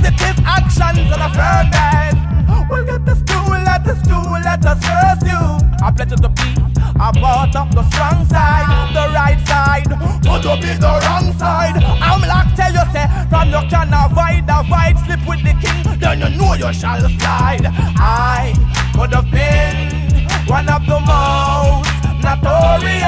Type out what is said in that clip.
positive actions and affirming. We'll get this tool, let us curse you. I pledge to be a part of the strong side, the right side, but to be the wrong side. I'm like tell you say, from you can avoid, slip with the king, then you know you shall slide. I could have been one of the most notorious